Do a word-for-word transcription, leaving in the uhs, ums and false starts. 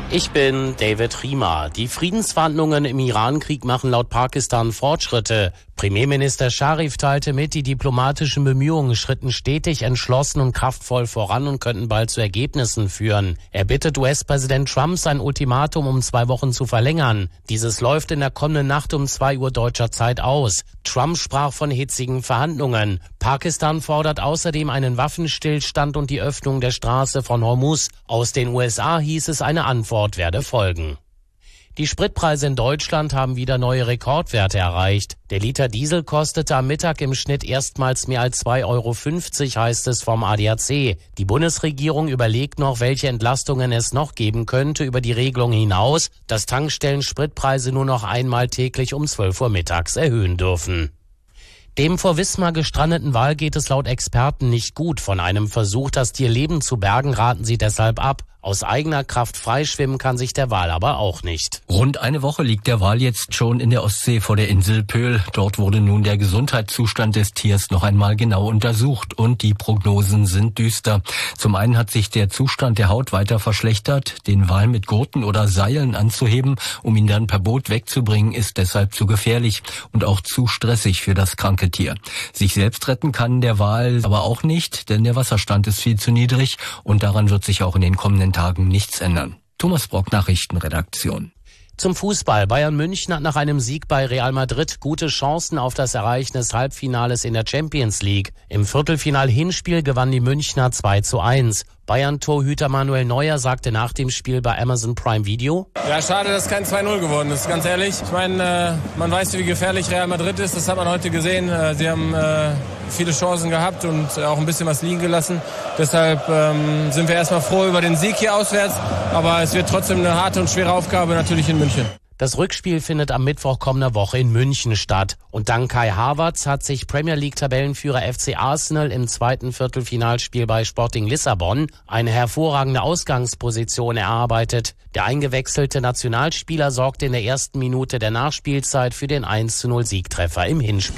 Ich bin David Riemer. Die Friedensverhandlungen im Iran-Krieg machen laut Pakistan Fortschritte. Premierminister Scharif teilte mit, die diplomatischen Bemühungen schritten stetig, entschlossen und kraftvoll voran und könnten bald zu Ergebnissen führen. Er bittet U S-Präsident Trump, sein Ultimatum um zwei Wochen zu verlängern. Dieses läuft in der kommenden Nacht um zwei Uhr deutscher Zeit aus. Trump sprach von hitzigen Verhandlungen. Pakistan fordert außerdem einen Waffenstillstand und die Öffnung der Straße von Hormuz. Aus den U S A hieß es, eine Antwort werde folgen. Die Spritpreise in Deutschland haben wieder neue Rekordwerte erreicht. Der Liter Diesel kostete am Mittag im Schnitt erstmals mehr als zwei Euro fünfzig, heißt es vom A D A C. Die Bundesregierung überlegt noch, welche Entlastungen es noch geben könnte über die Regelung hinaus, dass Tankstellen Spritpreise nur noch einmal täglich um zwölf Uhr mittags erhöhen dürfen. Dem vor Wismar gestrandeten Wal geht es laut Experten nicht gut. Von einem Versuch, das Tier lebend zu bergen, raten sie deshalb ab. Aus eigener Kraft freischwimmen kann sich der Wal aber auch nicht. Rund eine Woche liegt der Wal jetzt schon in der Ostsee vor der Insel Pöhl. Dort wurde nun der Gesundheitszustand des Tiers noch einmal genau untersucht und die Prognosen sind düster. Zum einen hat sich der Zustand der Haut weiter verschlechtert. Den Wal mit Gurten oder Seilen anzuheben, um ihn dann per Boot wegzubringen, ist deshalb zu gefährlich und auch zu stressig für das kranke Tier. Sich selbst retten kann der Wal aber auch nicht, denn der Wasserstand ist viel zu niedrig und daran wird sich auch in den kommenden Tagen nichts ändern. Thomas Brock, Nachrichtenredaktion. Zum Fußball. Bayern München hat nach einem Sieg bei Real Madrid gute Chancen auf das Erreichen des Halbfinales in der Champions League. Im Viertelfinal-Hinspiel gewann die Münchner zwei zu eins. Bayern-Torhüter Manuel Neuer sagte nach dem Spiel bei Amazon Prime Video: Ja, schade, dass es kein zwei null geworden ist, ganz ehrlich. Ich meine, äh, man weiß, wie gefährlich Real Madrid ist, das hat man heute gesehen. Äh, sie haben äh, viele Chancen gehabt und äh, auch ein bisschen was liegen gelassen. Deshalb ähm, sind wir erstmal froh über den Sieg hier auswärts, aber es wird trotzdem eine harte und schwere Aufgabe natürlich in München. Das Rückspiel findet am Mittwoch kommender Woche in München statt. Und dank Kai Havertz hat sich Premier League-Tabellenführer F C Arsenal im zweiten Viertelfinalspiel bei Sporting Lissabon eine hervorragende Ausgangsposition erarbeitet. Der eingewechselte Nationalspieler sorgte in der ersten Minute der Nachspielzeit für den eins zu null Siegtreffer im Hinspiel.